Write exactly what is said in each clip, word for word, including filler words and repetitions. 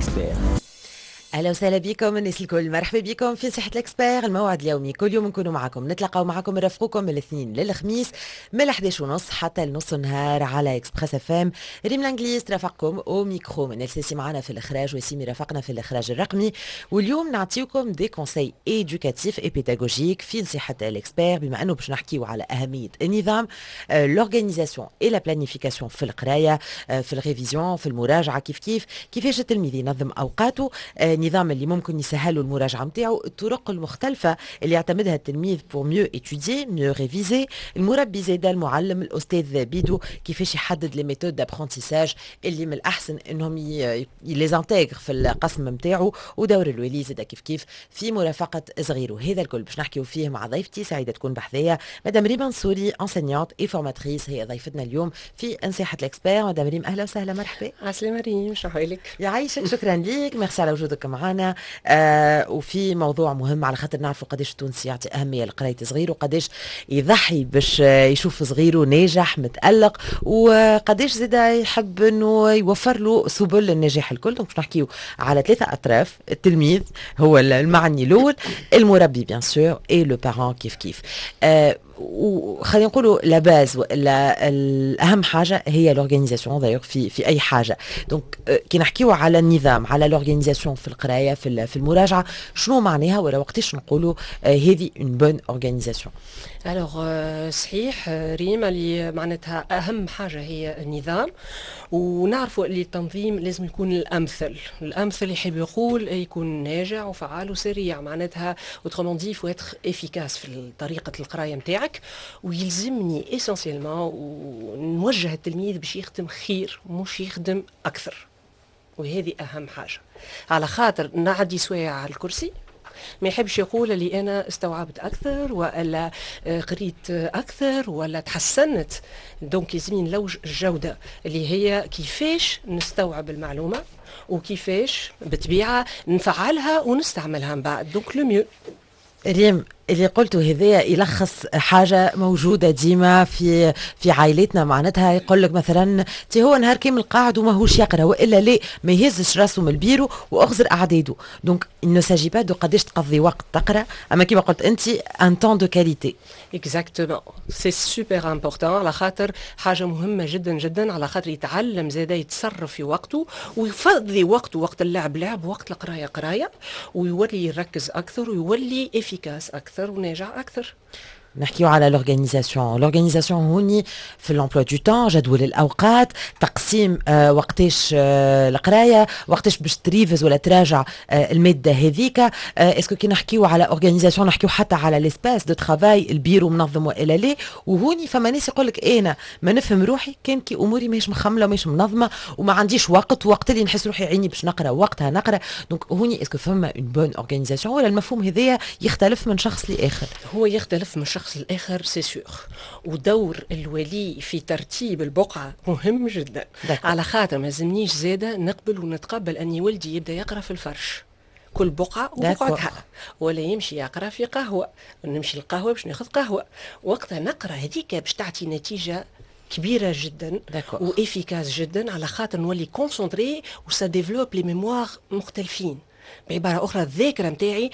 الاكسبير. اهلا وسهلا بكم الناس الكل، مرحبا بكم في صحة الاكسبير، الموعد اليومي كل يوم نكونوا معكم، نتلاقاو معكم نرافقوكم من الاثنين للخميس من الحداش ونص حتى لنص النهار على اكسبريس اف ام. ريم الانجليز ترافقكم او ميكرو، من السيسي معنا في الاخراج وسيمي رافقنا في الاخراج الرقمي. واليوم نعطيكم دي كونساي ايدوكاتيف اي بيداغوجيك في صحة الاكسبير، بما انه باش نحكيو على اهمية النظام، لورغانيزاسيون اي لا بلانيفيكاسيون في القرايه، في الريفيزيون، في المراجعه، كيف كيف كيفاش التلميذ ينظم اوقاته، النظام اللي ممكن يسهلوا المراجعه نتاعو، الطرق المختلفه اللي يعتمدها التلميذ بور ميو اتوديي ميو ريفيزي، المربي زاده، المعلم، الاستاذ بيدو كيفاش يحدد لي ميثود دابرونتيساج اللي من الاحسن انهم لي زانتيغ في القسم نتاعو، ودور الولي زاده كيف كيف في مرافقه صغيره. هذا الكل باش نحكيو فيه مع ضيفتي سعيده تكون بحذايا مدام ريم منصوري، انسينيونت اي فورماتريس، هي ضيفتنا اليوم في انساحه الاكسبير. مدام ريم اهلا وسهلا، مرحبا. عسلامة ريم، شو حوالك؟ يعيشك، شكرا ليك، ميرسي على وجودك معنا. آه وفي موضوع مهم على خاطر نعرفوا قداش التونسي يعطي اهميه لقرايه صغيره، وقداش يضحي باش يشوف صغيره ناجح متالق، وقداش زاد يحب انه يوفر له سبل النجاح الكل. دونك باش نحكيو على ثلاثه اطراف، التلميذ هو المعني الاول، المربي بيان سور، اي لو بارون كيف كيف. آه وخلينا نقولوا لا باز، الاهم حاجه هي لورغانيزاسيون دايوغ في في اي حاجه. دونك كي نحكيو على النظام، على لورغانيزاسيون في القرايه، في في المراجعه، شنو معناها ولا وقتاش نقولوا هذه اون بون اورغانيزاسيون؟ الوغ صحيح ريم، اللي معناتها اهم حاجه هي النظام، ونعرفوا اللي التنظيم لازم يكون الامثل، الامثل يحب يقول يكون ناجع وفعال وسريع، معناتها اوترومون دي فو اتر افيكاس في طريقه القرايه نتاعك. ويلزمني اسونسيلمون ونوجه التلميذ باش يخدم خير مش يخدم اكثر، وهذه اهم حاجه، على خاطر نعدي سوايع على الكرسي ما يحبش يقول اللي انا استوعبت اكثر ولا قريت اكثر ولا تحسنت. دونك يلزمني نلوج الجوده اللي هي كيفاش نستوعب المعلومه وكيفاش بطبيعه نفعلها ونستعملها من بعد. دونك لو ميو. ريم، اللي قلته هذايا يلخص حاجة موجودة ديما في في عائلتنا، معناتها يقول لك مثلا تي هو نهار كامل قاعد وما هوش يقرا، والا لا ما يهزش راسه من البيرو واخزر اعداده. دونك نو ساجي با دو قداش تقضي وقت تقرا، اما كيما قلت انت ان طون دو كاليتي. اكزاكتومون، سي سوبر امبورطون، على خاطر حاجه مهمه جدا جدا، على خاطر يتعلم زاده يتصرف في وقته ويفضي وقته، وقت اللعب لعب، وقت القرايه قرايه، ويولي يركز اكثر ويولي افيكاس اكثر وناجع اكثر. نحكيو على لورغانيزاسيون، لورغانيزاسيون هوني في الامبلوا دو طون، جدول الاوقات، تقسيم آه وقتاش آه القرايه، وقتاش باش تريفز ولا تراجع آه الماده هذيك. آه اسكو كي نحكيو على اورغانيزاسيون نحكيو حتى على ليسباس دو ترافاي، البيرو منظم والا لا. وهوني فما ناس يقول لك انا ما نفهم روحي كان كي اموري ماهيش مخمله وماهيش منظمه وما عنديش وقت، وقت اللي نحس روحي عيني باش نقرا وقتها نقرا. دونك هوني اسكو فما اون بون اورغانيزاسيون ولا المفهوم هذايا يختلف من شخص لاخر؟ هو يختلف من شخص الآخر سي سور، ودور الولي في ترتيب البقعة مهم جدا. دكو. على خاطر ما زمنيش زادة نقبل ونتقبل أن ولدي يبدأ يقرأ في الفرش، كل بقعة وبقعتها، ولا يمشي يقرأ في قهوة، نمشي القهوة باش ناخذ قهوة، وقتها نقرأ هذيك باش تعطي نتيجة كبيرة جدا وإفيكاس جدا، على خاطر نولي كونسونتري وسا ديفلوب لي ميموار مختلفين. بعبارة أخرى الذاكرة متاعي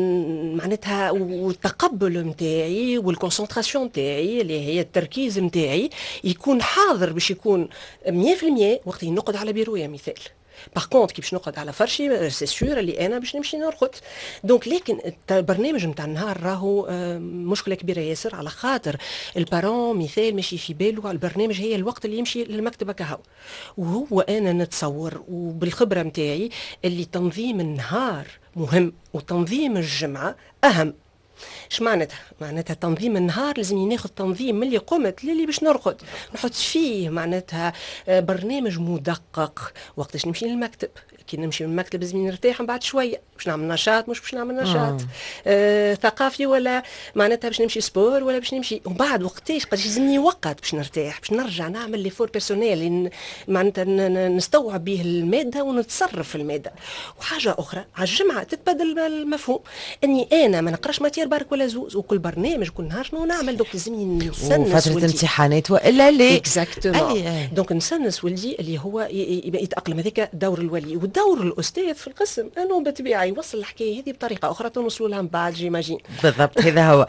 معناتها والتقبل متاعي والكونسنتراسيون متاعي اللي هي التركيز متاعي يكون حاضر باش يكون مية في المية وقت نقعد على بيرويا مثال. باغ كونت كي باش نقعد على فرشي سي سور اللي انا باش نمشي نرقد. دونك لكن البرنامج نتاع النهار راهو مشكله كبيره ياسر، على خاطر البارون مثال ماشي في باله على البرنامج هي الوقت اللي يمشي للمكتبه كهو. وهو انا نتصور وبالخبره متاعي اللي تنظيم النهار مهم وتنظيم الجمعه اهم. اش معناتها؟ معناتها تنظيم النهار لازم ناخذ تنظيم من اللي قمت للي باش نرقد، نحط فيه معناتها برنامج مدقق. وقتاش نمشي للمكتب، كي نمشي للمكتب لازم نرتاح من بعد شويه، باش نعمل نشاط مش باش نعمل نشاط آه، ثقافي ولا معناتها باش نمشي سبور ولا باش نمشي ومن بعد وقتاش قد يلزمني وقت باش نرتاح باش نرجع نعمل لي فور بيرسونيل معناتها نستوعب به الماده ونتصرف في الماده. وحاجه اخرى على الجمعه تتبدل المفهوم اني انا ما نقراش ماتير برك ولا زوز وكل برنامج كل نهار شنو نعمل دوك لازمني نسنس فتره امتحانات والا لا اكزاكتومون دونك نسنس ولدي اللي هو يتاقلم. هذاك دور الولي ودور الاستاذ في القسم انه بالطبيعه يوصل الحكايه هذه بطريقه اخرى توصلوا لها من بعد جيماجين. بالضبط هذا هو.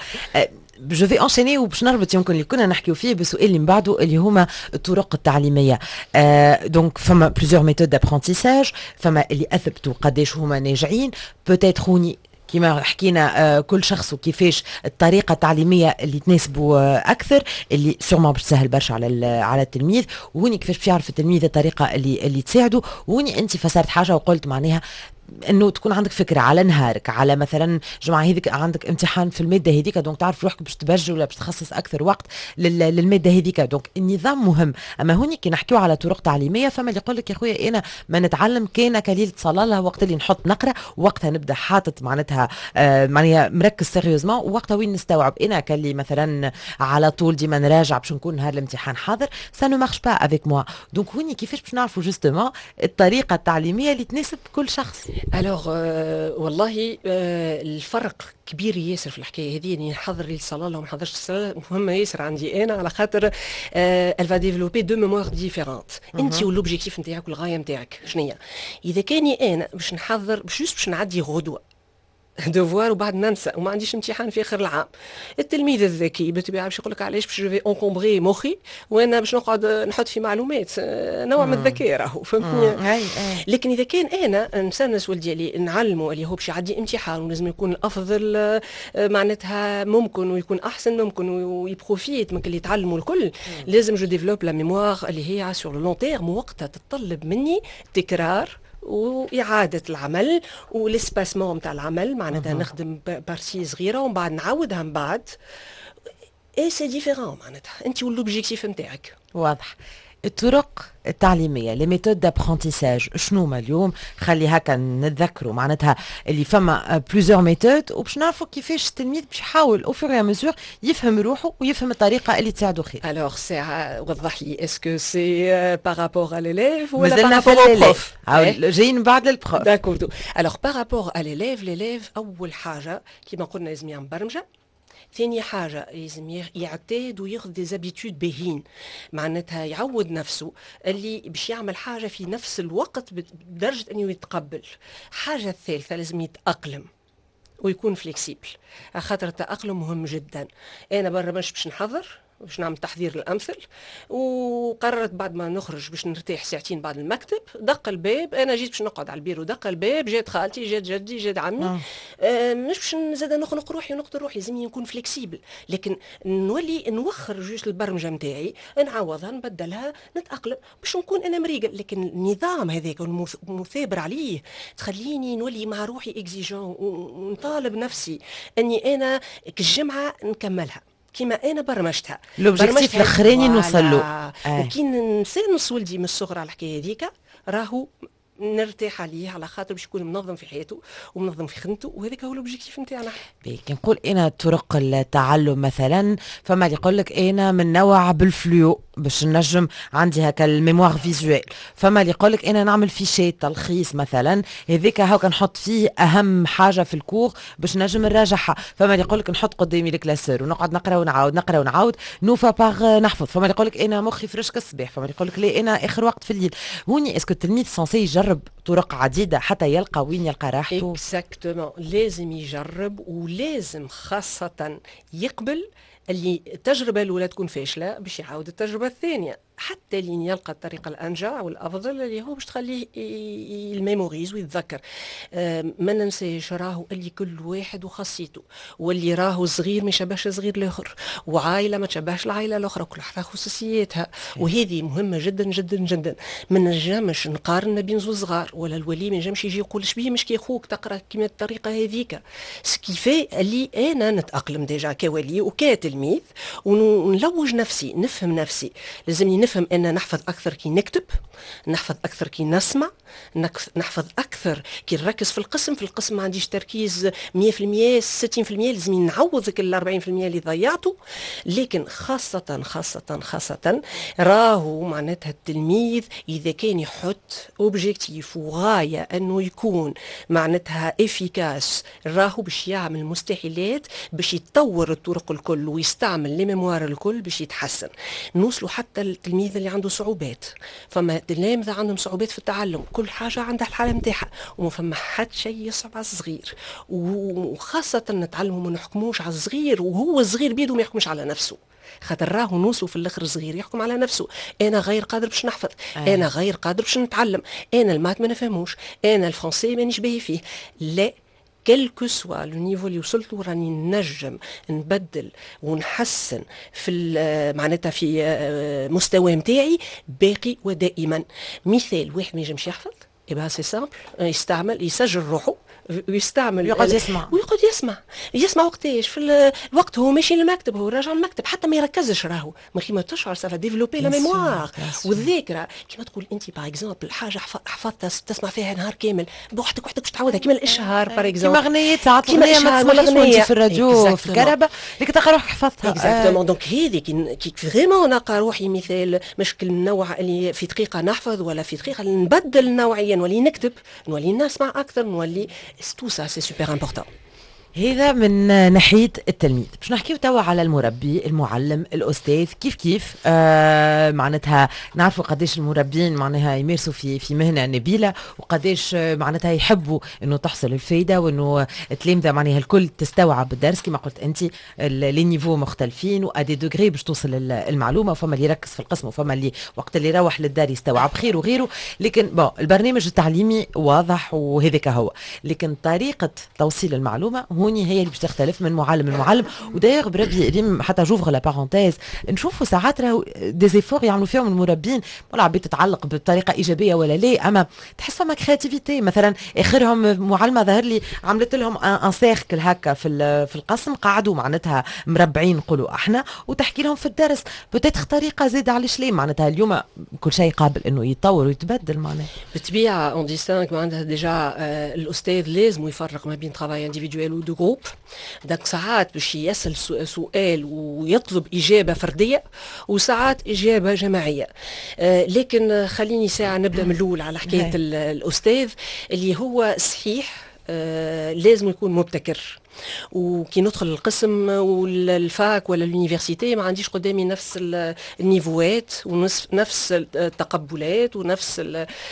جو في انشيني وباش نربط يمكن اللي كنا نحكيو فيه بسؤال اللي من بعده اللي هما الطرق التعليميه. آه دونك فما بليزيور ميثود دابرونتيساج، فما اللي اثبتوا قداش هما ناجعين، بوتيتر هوني كما حكينا آه كل شخص وكيفاش الطريقه التعليميه اللي تناسبه آه اكثر، اللي سورمون باش تسهل برشا على على التلميذ، وهوني كيفاش باش يعرف التلميذ الطريقه اللي اللي تساعده. وهوني انت فسرت حاجه وقلت معناها انه تكون عندك فكره على نهارك، على مثلا جمعه هذيك عندك امتحان في الماده هذيك، دونك تعرف روحك باش تبجل ولا باش تخصص اكثر وقت للماده هذيك. دونك النظام مهم. اما هوني كي نحكيو على طرق تعليميه فما اللي يقول لك يا خويا انا ما نتعلم كان كليله صلاله وقت اللي نحط نقرا وقتها نبدا حاطط معناتها آه معناها مركز سيريوزمون، وقتها وين نستوعب انا كلي مثلا على طول ديما نراجع باش نكون نهار الامتحان حاضر. سا نو مارش با افيك موا. دونك هوني كيفاش باش نعرفوا جوستومون الطريقه التعليميه اللي تناسب كل شخص. الوغ euh, والله euh, الفرق كبير ياسر في الحكايه هذه. يعني نحضر للصلاه وما نحضرش الصلاه مهمه ياسر عندي انا على خاطر elle va développer deux mémoires différentes. انت والوبجيكتيف نتاعك والغايه نتاعك شنية. اذا كاني انا باش نحضر باش باش نعدي غدوه دوفوار وبعد ننسى وما عنديش امتحان في اخر العام، التلميذ الذكي بالطبيعه باش يقول لك علاش باش جو في انكومبري مخي وانا باش نقعد نحط في معلومات نوع من الذكاء راهو فهمتني. لكن اذا كان انا نسنس ولدي اللي نعلمه اللي هو باش يعدي امتحان ولازم يكون الافضل معناتها ممكن ويكون احسن ممكن ويبروفيت من اللي يتعلموا الكل، لازم جو ديفلوب لا ميموار اللي هي سور لو لون تيرم، وقتها تتطلب مني تكرار وإعادة العمل والاسباسمون نتاع العمل معناتها نخدم بارتي صغيرة ومن بعد نعاودها من بعد. اي سي ديفيرون معناتها انت والوبجيكتيف نتاعك واضح. الطرق التعليميه لي ميثود دابرونتيساج شنو ما اليوم؟ خلي هكا نتذكروا معناتها اللي فما بليزيور ميثود وباش نعرفوا كيفاش التلميذ باش يحاول او فور ميزور يفهم روحه ويفهم الطريقه اللي تساعده خير. الوغ سي وضح لي اسكو سي بارابور ا ليليف ولا بارابور او بروف؟ جايين بعد البروف. داكور. الوغ بارابور ا ليليف ليليف اول حاجه كيما قلنا لازم يعمل برمجه. ثاني حاجة لازم يعتاد وياخذ دي زابيتود باهين معناتها يعود نفسه اللي باش يعمل حاجة في نفس الوقت بدرجة انه يتقبل. حاجة الثالثة لازم يتأقلم ويكون فليكسيبل، خاطر التأقلم مهم جدا. انا برا مش باش نحضر باش نعمل تحضير الامثل وقررت بعد ما نخرج باش نرتاح ساعتين بعد المكتب، دق الباب انا جيت باش نقعد على البيرو، دق الباب جات خالتي جات جدي جات عمي آه مش باش نزيد نخنق روحي ونقتل روحي، لازم نكون فليكسيبل. لكن نولي نوخر جوج البرمجه نتاعي نعوضها نبدلها نتاقلم باش نكون انا مريقل. لكن النظام هذاك والمثابر عليه تخليني نولي مع روحي اكزيجون ونطالب نفسي اني انا كالجمعه نكملها كيما انا برمجتها. لوبجيكتيف الاخراني نوصل له. آه. وكي نسانس ولدي من الصغر على الحكايه هذيك راهو نرتاح عليه على خاطر باش يكون منظم في حياته ومنظم في خدمته، وهذاك هو الاوبجيكتيف نتاعنا. كي نقول انا طرق التعلم مثلا فما اللي يقول لك انا من نوع بالفلو باش نجم عندي هكا الميموار فيزوال، فما اللي يقول لك انا نعمل فيشي تلخيص مثلا هذيك هاكا نحط فيه اهم حاجه في الكور باش نجم نراجعها، فما اللي يقول لك نحط قدامي الكلاسور ونقعد نقرا ونعاود نقرا ونعاود نوفا باغ نحفظ، فما اللي يقول لك انا مخي فرشك الصباح، فما اللي يقول لك لا انا اخر وقت في الليل. هوني اسكو التلميذ سانسي يجرب طرق عديده حتى يلقى وين يلقى راحته؟ اكزاكتومون لازم يجرب ولازم خاصه يقبل اللي التجربه الاولى تكون فاشله باش يعاود التجربه الثانيه حتى لين يلقى الطريقه الانجع والافضل اللي هو باش تخليه الميموريز ويتذكر. ما ننساش راهو اللي كل واحد وخاصيته، واللي راهو صغير ما يشبهش صغير الاخر، وعائله ما تشبهش العائله الاخرى، كل واحده خصوصياتها، وهذه مهمه جدا جدا جدا. ما نجمش نقارن ما بين زوج صغار، ولا الولي ما ينجمش يجي يقول شبيه مش كي اخوك تقرا كيما الطريقه هذيك. سكيفي اللي انا نتاقلم ديجا كولي وكتلميذ ونلوج نفسي نفهم نفسي، لازمني نفهم ان نحفظ اكثر كي نكتب، نحفظ اكثر كي نسمع، نحفظ اكثر كي نركز في القسم. في القسم ما عنديش تركيز مية في المية ستين في المية، لازم نعوض ال أربعين في المية اللي ضيعته. لكن خاصة خاصة خاصة راهو معناتها التلميذ إذا كان يحط أوبجيكتيف وغاية أنه يكون معناتها إفيكاس، راهو باش يعمل مستحيلات باش يتطور الطرق الكل ويستعمل لي ميموار الكل باش يتحسن. نوصلوا حتى التلميذ اللي عنده صعوبات، فما تلامذة عندهم صعوبات في التعلم، كل حاجة عندها الحالة متاعها، وما فما حد شيء يصعب على الصغير، وخاصة نتعلموا ما نحكموش على الصغير وهو الصغير بيده ما يحكمش على نفسه، خاطر راهو نوصلوا في الاخر صغير يحكم على نفسه. انا غير قادر باش نحفظ، آه. انا غير قادر باش نتعلم، انا المات ما نفهموش، انا الفرنسي مانيش باهي فيه. لا، كل كو سوا لو نيفو اللي وصلت له راني نجم نبدل ونحسن في معناتها في مستوى نتاعي باقي ودائما. مثال واحد ما ينجمش يحفظ، يبقى سي سامبل، يستعمل يسجل روحه ويستعمل ويقعد يسمع ويقعد يسمع يسمع وقتاش في الوقت هو ماشي للمكتب، هو راجع المكتب حتى ما يركزش، راهو من خيما تشعر سافا ديفلوبي لا ميموار والذاكره. كيما تقول انت باغ اكزومبل حاجه حفظتها تسمع فيها نهار كامل بوحدك وحدك باش تعودها، كيما الاشهار باغ اكزومبل، كيما اغنيه ساعات اغنيه ما تسمعش في الراديو في الكهرباء لكن تلقى روحك حفظتها اكزاكتومون. دونك هذه كي فريمون نلقى روحي مثال مشكل النوع اللي في دقيقه نحفظ ولا في دقيقه نبدل نوعيا نولي نكتب نولي نسمع اكثر نولي tout ça c'est super important. هذا من ناحية التلميذ. باش نحكيو توا على المربي، المعلم، الأستاذ، كيف كيف آه معناتها نعرفوا قديش المربين معناها يمارسوا في في مهنة نبيلة، وقديش معناتها يحبوا إنه تحصل الفايدة وإنه التلامذة معناها الكل تستوعب الدرس كما قلت أنت. لي نيفو مختلفين وأدي دوغري باش توصل المعلومة، وفما اللي يركز في القسم وفما اللي وقت اللي يروح للدار يستوعب خير وغيره. لكن بون البرنامج التعليمي واضح وهذاك هو، لكن طريقة توصيل المعلومة هوني هي اللي باش تختلف من معلم لمعلم. وداير بربي ريم حتى جوفغ لا بارونتيز نشوفوا ساعات راهو ديزيفور يعملوا فيهم المربين، ولا عبيد تتعلق بطريقه ايجابيه ولا لا، اما تحس فما كرياتيفيتي. مثلا اخرهم معلمه ظهر لي عملت لهم ان سيركل هكا في في القسم، قعدوا معناتها مربعين نقولوا احنا، وتحكي لهم في الدرس بتاتخ طريقه زياده على شلي. معناتها اليوم كل شيء قابل انه يتطور ويتبدل. معناها بالطبيعه اون ديستانك معناتها ديجا الاستاذ لازم يفرق ما بين ترافاي انديفيدوال ودو جروب. داك ساعات باش يسأل سؤال ويطلب إجابة فردية، وساعات إجابة جماعية. آه لكن خليني ساعة نبدأ من الأول على حكاية الأستاذ اللي هو صحيح آه لازم يكون مبتكر. وكي ندخل القسم والفاك ولا اليونيفرسيتي ما عنديش قدامي نفس النيفوات ونفس التقبلات ونفس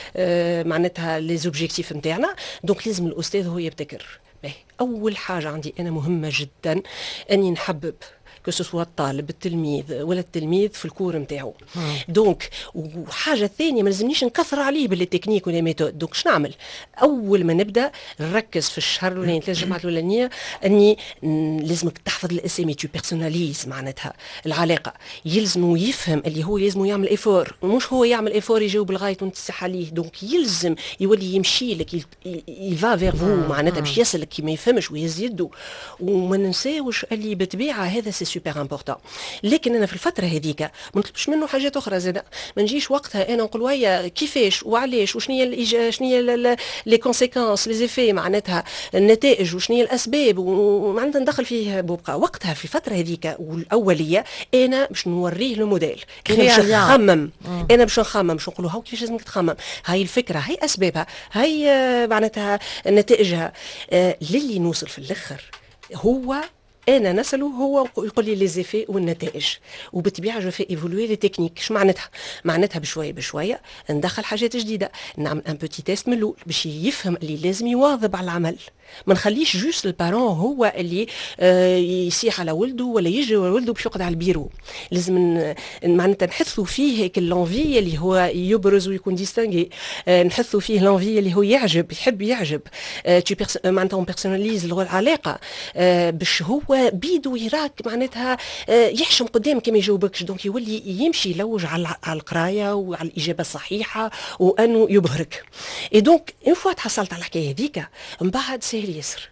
معناتها لي زوبجيكتيف نتاعنا. دونك لازم الأستاذ هو يبتكر. أول حاجة عندي أنا مهمة جدا أني نحبب كو سوسوا الطالب التلميذ ولا التلميذ في الكور نتاعو. دونك وحاجه ثانيه ما لازمنيش نكثر عليه بالتكنيك ولا ميثود. دونك شنو نعمل؟ اول ما نبدا نركز في الشهر الاولاني ثلاث جمعات الاولانيه اني لازمك تحفظ الاسامي، تو بيرسوناليز معناتها العلاقه. يلزم يفهم اللي هو لازم يعمل ايفور، مش هو يعمل ايفور يجاوب لغايه وتنتصح عليه. دونك يلزم يولي يمشي لك يفا فير فو معناتها باش يسالك كي ما يفهمش ويهز يده. وما ننساوش اللي بالطبيعه هذا سي سوبر امبورطون. لكن انا في الفتره هذيك ما نطلبش منه حاجات اخرى زاده. ما نجيش وقتها انا نقول ويا كيفاش وعلاش وشنو هي شنو هي لي كونسيكونس لي زيفي معناتها النتائج وشنو هي الاسباب ومعناتها ندخل فيه بوبقى. وقتها في الفتره هذيك والاوليه انا باش نوريه لو موديل، انا باش نخمم انا باش نخمم باش نقول له هاو كيفاش لازمك تخمم، هاي الفكره هاي اسبابها هاي معناتها نتائجها. آه للي نوصل في الاخر هو انا نساله هو يقول لي لي زيفي والنتائج. وبالطبيعه جو في ايفولوي لي تكنيك. اش معناتها؟ معناتها بشويه بشويه ندخل حاجات جديده، نعمل ان بوتي تيست من الاول باش يفهم اللي لازم يواظب على العمل. ما نخليش جوست البارون هو اللي آه يسيح على ولده ولا يجري على ولده باش يقعد على البيرو. لازم معناتها نحثوا فيه هيك اللونفي اللي هو يبرز ويكون ديستانغي. آه نحثوا فيه لونفي اللي هو يعجب يحب يعجب. آه معناتها بيرسوناليز العلاقه آه باش هو بيدو يراك معناتها آه يحشم قدام كما يجاوبكش. دونك يولي يمشي يلوج على على القرايه وعلى الاجابه الصحيحه وانه يبهرك. اي دونك اون فوا تحصلت على الحكايه هذيك من بعد سهل يسر.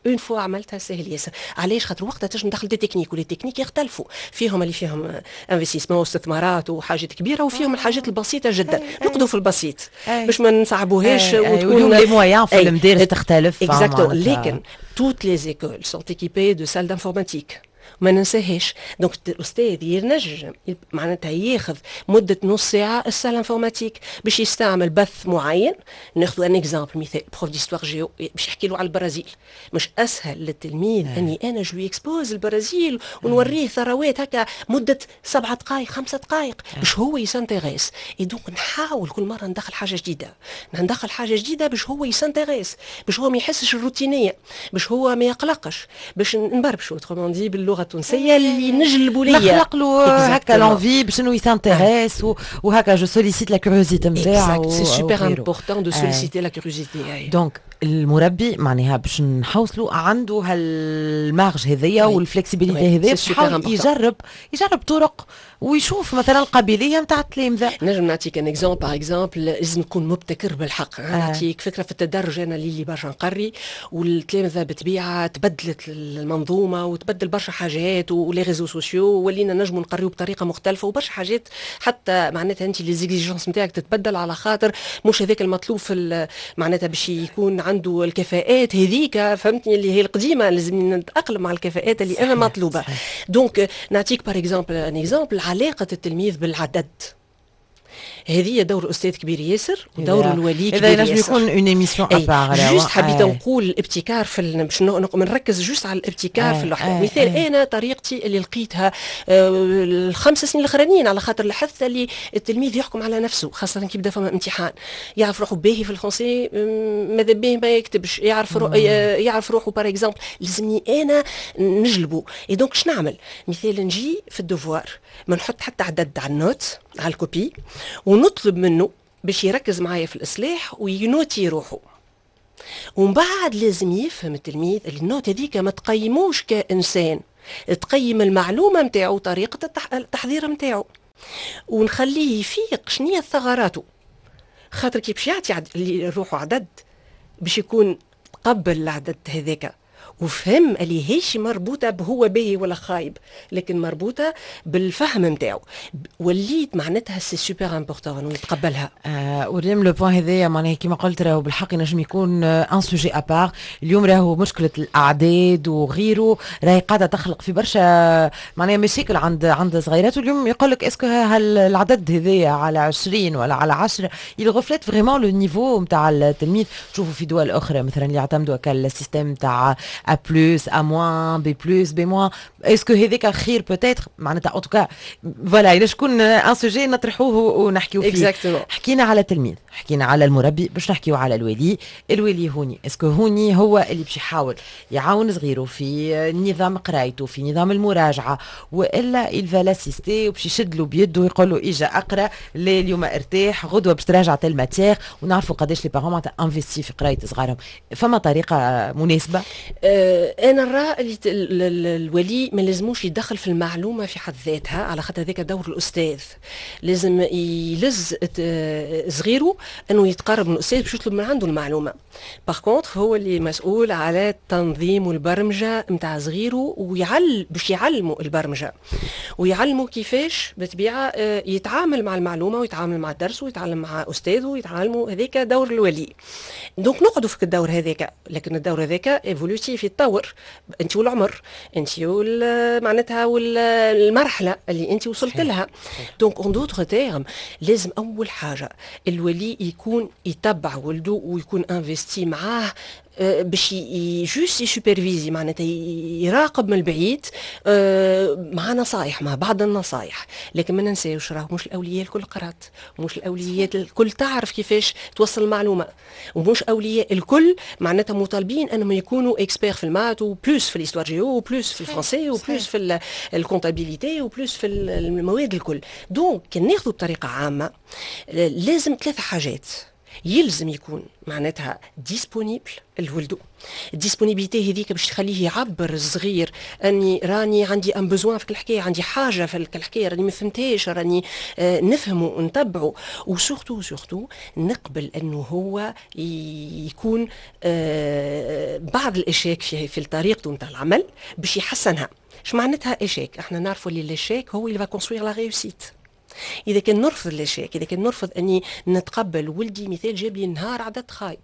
اون فوا عملتها سهل ياسر. علاش؟ خاطر وقتها تنجم ندخل دي تكنيك، ولي تكنيك يختلفوا، فيهم اللي فيهم انفستيسمون واستثمارات وحاجات كبيره، وفيهم الحاجات البسيطه جدا. نقضوا في البسيط باش ما نصعبوهاش وتكون لي مويان في المدارس تختلف. اكزاكتو. لكن توت لي زيكول سون ايكيبي دو سال دانفورماتيك، ما ننساهاش. دونك الاستاذ ينجم معناتها ياخذ مده نص ساعه السال انفورماتيك باش يستعمل بث معين. ناخذ ان اكزامبل، مثال بروف ديستوار جيو باش يحكي له على البرازيل. مش اسهل للتلميذ اني انا جو اكسبوز البرازيل ونوريه ثروات هكا مده سبعة دقائق خمسة دقائق باش هو يسانتيغيس. اي دونك نحاول كل مره ندخل حاجه جديده، ندخل حاجه جديده باش هو يسانتيغيس، باش هو ما يحسش الروتينيه، باش هو ما يقلقش، باش نبربشوا اوترومون دي باللغه التونسيه اللي نجلبوا ليا، نخلق له هكا لونفي باش انه يسانتيغيس وهكا جو سوليسيت لا كيوريوزيتي نتاعو. سي سوبر امبورطون دو سوليسيتي لا كيوريوزيتي. دونك المربي معناها باش نحوصلوا عنده هالمارج هذيا والفلكسبيليتي هذيا باش يحاول يجرب يجرب طرق ويشوف مثلا القابليه نتاع التلامذه. نجم نعطيك ان اكزومبل. باغ اكزومبل لازم نكون مبتكر بالحق. آه. نعطيك فكره في التدرج. انا اللي برشا نقري والتلامذه بطبيعه تبدلت المنظومه وتبدل برشا حاجات ولي ريزو سوسيو، ولينا نجموا نقريو بطريقه مختلفه وبرشا حاجات. حتى معناتها انت لي زيكزيجونس نتاعك تتبدل على خاطر مش هذاك المطلوب في معناتها باش يكون عنده الكفاءات هذيك، فهمتني، اللي هي القديمه. لازم نتاقلم مع الكفاءات اللي انا مطلوبه. دونك نعطيك باغ اكزومبل ان اكزومبل علاقه التلميذ بالعدد. هذه دور الاستاذ كبير ياسر ودور الولي كبير ياسر. اذا ينجم يكون اون ايميسيون ابار. جوست حبيت نقول الابتكار في باش نركز جوست على الابتكار في اللوحه. مثال انا طريقتي اللي لقيتها الخمس سنين الاخرانيين، على خاطر لاحظت اللي التلميذ يحكم على نفسه، خاصه كي يبدا فما امتحان، يعرف روحه باهي في الفرنسي، ماذا به ما يكتبش، يعرف رو... يعرف روحه باغ اكزومبل، لازمني انا نجلبه. اي دونك شنو نعمل؟ مثال نجي في الدوفوار ما نحط حتى عدد على النوت على الكوبي، ونطلب منه باش يركز معايا في الإصلاح وينوتي روحه. ومن بعد لازم يفهم التلميذ اللي النوت هذيك ما تقيموش كإنسان، تقيم المعلومة متاعه وطريقة التحضير متاعه، ونخليه يفيق شنية ثغراته. خاطر كي باش يعطي عد... اللي روحه عدد باش يكون تقبل العدد هذاك وفهم اللي هيش مربوطه بهو باهي ولا خايب، لكن مربوطه بالفهم نتاعو. وليت معناتها سي سوبر امبورطون انه يتقبلها. آه وريم لو بوين هذايا معناها كيما قلت راهو بالحق ينجم يكون ان سوجي ابار. اليوم راهو مشكله الاعداد وغيره راهي قاعده تخلق في برشا معناها مشاكل عند عند صغيرات. واليوم يقول لك اسكو هالعدد هذايا على عشرين ولا على عشرة يغفلت فريمون لو نيفو نتاع التلميذ. تشوفوا في دول اخرى مثلا اللي يعتمدوا هكا السيستم نتاع A plus, A moins, B plus, B moins. Est-ce que هذاك خير peut-être معناتها en tout cas فوالا إذا شكون ان سوجي نطرحوه ونحكيو فيه. Exactement. حكينا على التلميذ، حكينا على المربي، باش نحكيو على الولي. الولي هوني اسكو هوني هو اللي باش يحاول يعاون صغيره في نظام قرايته، في نظام المراجعه، والا يلفا لاسيستي وباش يشد له بيده ويقول له اجا اقرا، لا اليوم ارتاح، غدوه باش تراجع تال ماتيغ. ونعرفوا قداش لي بارون معناتها انفستي في قرايه صغارهم. فما طريقه مناسبه؟ أه انا نرى اللي الولي ما لازموش يدخل في المعلومه في حد ذاتها، على خاطر هذاك دور الاستاذ. لازم يلز صغيره انه يتقرب من الاستاذ باش يطلب من عنده المعلومه. باغ كونتر هو اللي مسؤول على التنظيم والبرمجه نتاع صغيره، ويعل باش يعلموا البرمجه ويعلموا كيفاش بطبيعه يتعامل مع المعلومه ويتعامل مع الدرس ويتعامل مع استاذه ويتعلموا. هذاك دور الولي. دونك نقعدوا في الدور هذاك، لكن الدور هذاك ايفولوتيف يتطور. انت والعمر، انت معناتها والمرحله اللي انت وصلت لها. دونك اون دوتر تيرم لازم اول حاجه الولي يكون يتبع ولده ويكون انفستي معاه باش جوست يسوبرفيزي، معناتها يراقب من البعيد مع نصايح، مع بعض النصايح. لكن ما ننساوش راه مش الاولياء الكل قرات، ومش الاولياء الكل تعرف كيفاش توصل المعلومه، ومش اولياء الكل معناتها مطالبين انهم يكونوا اكسبير في المات وبلوس في الهيستوار جيو وبلوس في الفرنسي وبلوس في الكونتابيليتي وبلوس في المواد الكل. دونك كي ناخذوا بطريقه عامه لازم ثلاث حاجات. يلزم يكون معناتها ديسبونيبل لولده. الديسبونيبيتي هذيك باش تخليه يعبر الصغير اني راني عندي ان بوزوان في الحكايه، عندي حاجه في الحكايه راني ما فهمتهاش، راني آه نفهمه ونتبعه. وسورتو سورتو نقبل انه هو يكون آه بعض الاشياء في في طريقته نتاع العمل باش يحسنها. اش معناتها اشيك؟ احنا نعرفوا اللي الاشيك هو اللي va construire لا ريوسيت. اذا كان نرفض الاشياء، اذا كان نرفض اني نتقبل ولدي مثال جاب لي نهار عدد خايب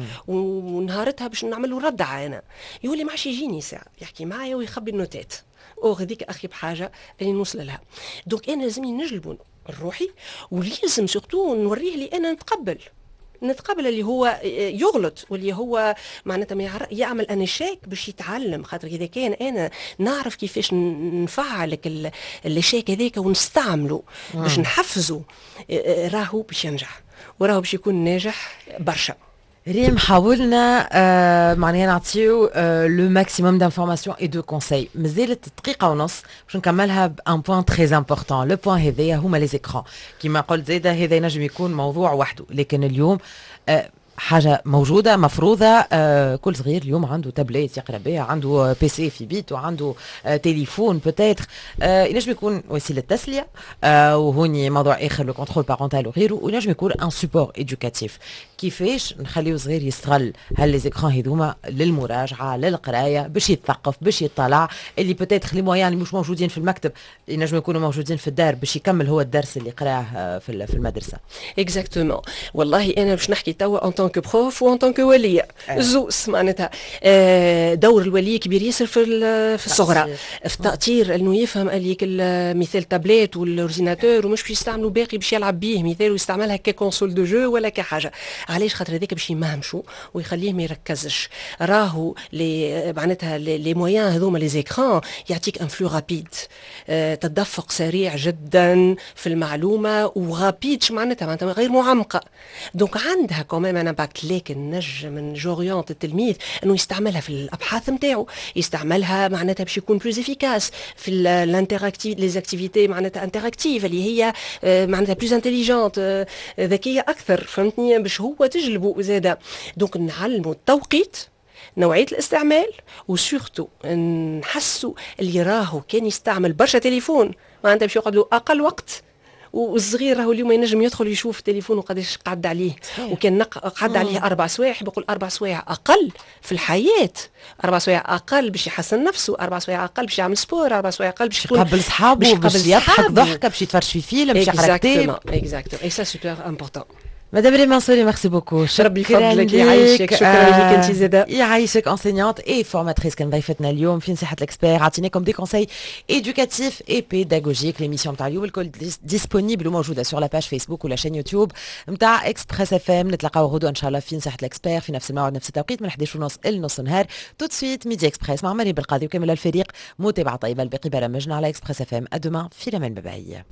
ونهارتها باش نعمل له ردعه، انا يقول لي ما عادش يجيني ساعه يحكي معايا ويخبي النوتات، او هذيك اخي بحاجه اللي نوصل لها. دونك انا لازمني نجلبه الروحي، ولازم سورتو نوريه لي انا نتقبل نتقبل اللي هو يغلط واللي هو معناتها ما يعمل انا شاك باش يتعلم. خاطر اذا كان انا نعرف كيفاش نفعلك الشاك هذاك ونستعمله باش نحفزه، راهو باش ينجح وراهو باش يكون ناجح برشا. ريم حاولنا آه معناها نعطيو آه لو ماكسيموم دانفورماسيون اي دو كونساي. مازالت دقيقه ونص باش نكملها بان بوين تري امبورطون. لو بوين هذايا هما لي زيكران. كيما قلت زاده هذا ينجم يكون موضوع وحده، لكن اليوم آه حاجة موجودة مفروضة. آه كل صغير اليوم عنده تابلت يقرا بها، عنده بي سي في بيته، عنده آه تليفون بوتيتر. آه ينجم يكون وسيلة تسلية، آه وهوني موضوع آخر لو كونترول بارونتال وغيره، وينجم يكون ان سوبور إدوكاتيف. كيفاش نخليو صغير يستغل هاللي زيكران هذوما للمراجعة للقراية باش يتثقف باش يطلع، اللي بوتيتر لي مويان اللي مش موجودين في المكتب ينجم يكونوا موجودين في الدار باش يكمل هو الدرس اللي قراه في في المدرسة. اكزاكتومون. والله انا باش نحكي توا ان طونك بروف وان طونك ولي زوس. معناتها دور الولي كبير ياسر في في الصغرى في التأطير، انه يفهم اللي مثال تابلت والاورديناتور ومش باش يستعملوا باقي باش يلعب بيه مثال ويستعملها ككونسول دو جو ولا كحاجه. علاش؟ خاطر هذاك باش يمهمشوا ويخليه ما يركزش. راهو لي معناتها لي مويان هذوما لي زيكران يعطيك ان فلو رابيد، أه تدفق سريع جدا في المعلومه وغابيد معناتها معناتها غير معمقه. دونك عندها كمان انا باكت، لكن نجم من جوريونت التلميذ انه يستعملها في الابحاث نتاعو، يستعملها معناتها باش يكون بلوز افيكاس في الانتراكتيف لي زاكتيفيتي معناتها انتراكتيف اللي هي أه معناتها بلوز انتيليجنت، أه ذكيه اكثر، فهمتني؟ باش هو تجلبه زاده. دونك نعلموا التوقيت، نوعيه الاستعمال، وسورتو نحسوا اللي راهو كان يستعمل برشا تليفون معناتها باش يقعد له اقل وقت. والصغير راهو اليوم ينجم يدخل يشوف تليفونه قداش قعد عليه، وكان قعد عليه اربع سوايع، بيقول اربع سوايع اقل في الحياه، اربع سوايع اقل باش يحسن نفسه، اربع سوايع اقل باش يعمل سبور، اربع سوايع اقل باش يقابل صحابه، باش يضحك ضحكه، باش يتفرج في فيلم، باش يقرا كتاب. اكزاكتومون. اي سا سوبر امبورطون. مدام ريم منصوري، ميرسي بوكو. ربي يفضلك يعيشك. شكرا ليك انت زاده. يعيشك. انسينيونت اي فورماتريس كان ضيفتنا اليوم في نصيحه الاكسبير. عطيناكم دي كونساي ايدوكاتيف اي بيداغوجيك. ليميسيون تاع اليوم الكل ديسپونيبل وموجوده سور لا باج فيسبوك ولا شين يوتيوب نتاع اكسبريس اف ام. نتلاقاو غدوه ان شاء الله في نصيحه الاكسبير في نفس الموعد نفس التوقيت من حداش ونص لنص نهار. تو سويت ميدي اكسبريس مع مريم بالقاضي وكامل الفريق. متابعه طيبه لباقي برامجنا على اكسبريس اف ام. ادوما في الامان. باي.